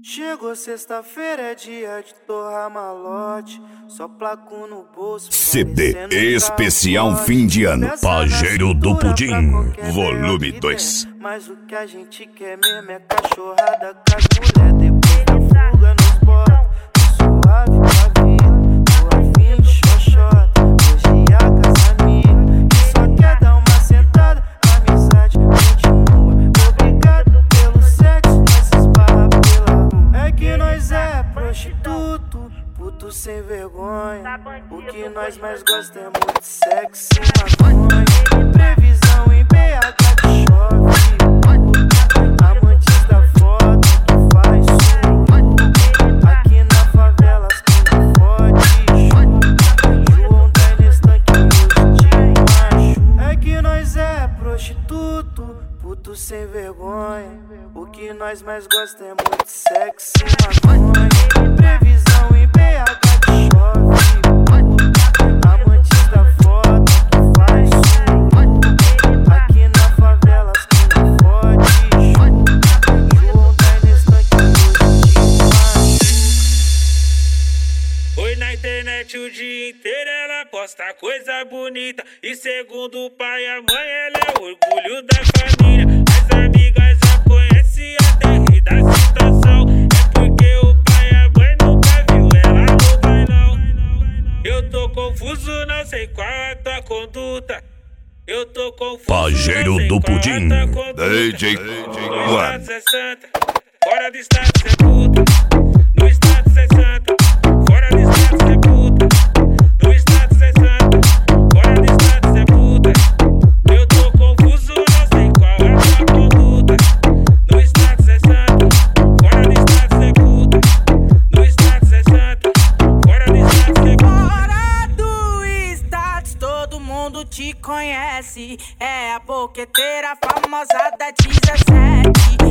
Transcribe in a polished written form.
Chegou sexta-feira, é dia de torrar malote. Só placo no bolso. CD especial fim de ano. Pajeiro do Pudim, volume 2. Mas o que a gente quer mesmo é cachorrada com as mulher. Depois da fuga nos bota, suave pra vida. Tô afim de xoxota, hoje é a casa amiga. Que só quer dar uma sentada, a amizade continua. Obrigado pelo sexo, mas esbarra pela rua. É que nós é prostituto, puto sem vergonha. O que nós mais gosta é muito sexo e maconha. Previsão em BH que chove. Amantes da foto que faz suruba. Aqui na favela as quem fode chuva. João da Nestan que hoje te macho. É que nós é prostituto, puto sem vergonha. O que nós mais gosta é muito sexo e maconha. Previsão em BH que chove. Amantes da foto que faz suruba. Aqui na favela as quem fode chuva. João da Nestan que hoje te macho. Oi, na internet o dia inteiro ela posta coisa bonita. E segundo o pai e a mãe ela é orgulho da família. As amigas já conhecem até rir da situação. É porque o pai e a mãe nunca viu ela no bailão. Eu tô confuso, não sei qual a tua conduta. Eu tô confuso, Pajeiro não sei do qual a Pudim, tua conduta. DJ No One. status é santa, fora do status é puta. No status é santa, fora do status é puta. No status é santa, fora do status é puta. Eu tô confuso, não sei qual é a tua conduta. No status é santa, fora do status é puta. No status é santa, fora do status é puta. Fora do status, todo mundo te conhece. É a boqueteira famosa da 17.